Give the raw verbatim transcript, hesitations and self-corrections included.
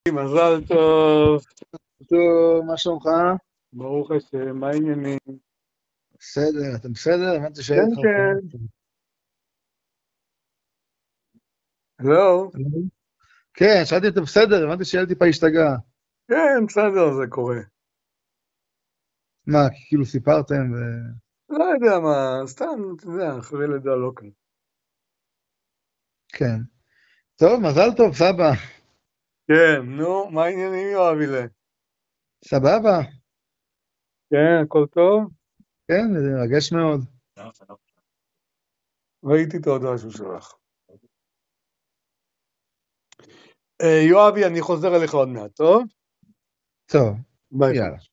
מזל טוב. טוב, מה שלומך? ברוך השם, מה העניינים? בסדר, אתה בסדר? הבנתי שהילד כן, שלך כן. חולה. לא? כן, שאלתי אם אתה בסדר, הבנתי שהילד טיפה השתגע. כן, בסדר, זה קורה. מה, כאילו סיפרתם ו... לא יודע מה, סתם, אתה יודע, אחרי לידה לא כאן. כן. טוב, מזל טוב, סבא. כן, נו, מה העניינים, יואבילה? סבבה? כן, הכל טוב? כן, זה מרגש מאוד. ראיתי את ההודעה שהוא שלח. אה, יואבי, אני חוזר אליך עוד מעט, טוב? טוב, ביי. יאללה.